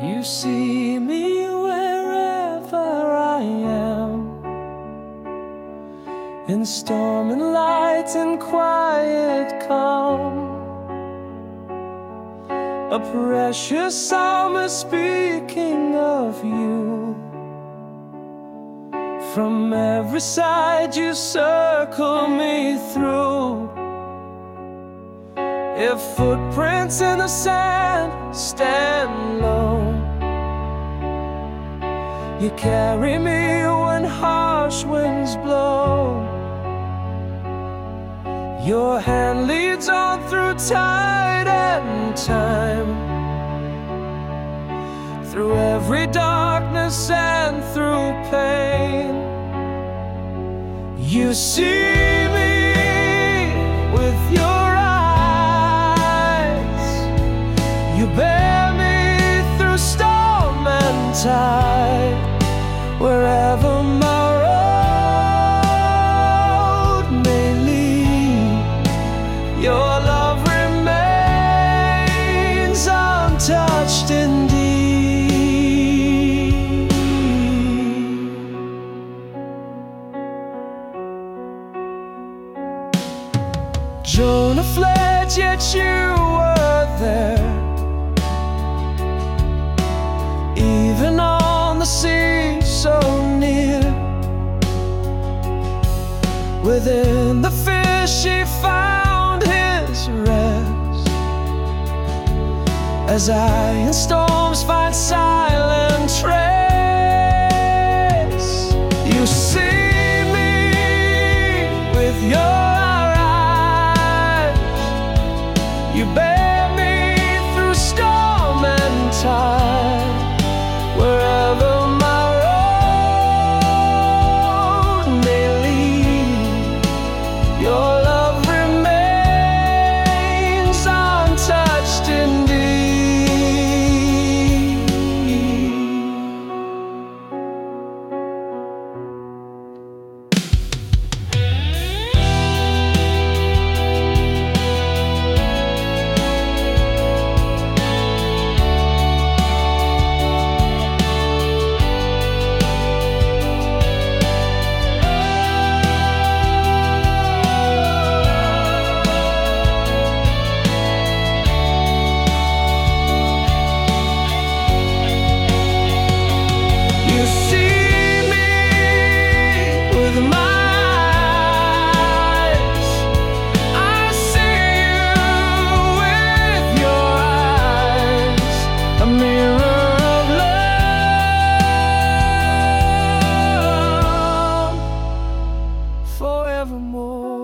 You see me wherever I am, in storm and light and quiet calm. A precious psalm is speaking of you. From every side you circle me through. If footprints in the sand stand low, you carry me when harsh winds blow. Your hand leads on through tide and time, through every darkness and through pain. You see me with your eyes. You bear me through storm and tide. Wherever my road may lead, your love remains untouched indeed. Jonah fled, yet you were there. Even on the sea so near, within the fish he found his rest, as I in storms find silent trace. You see me with your eyes. You bear me through storm and tide. Wherever my road may lead, your love remains untouched indeed. You see me with my eyes. I see you with your eyes, a mirror of love forevermore.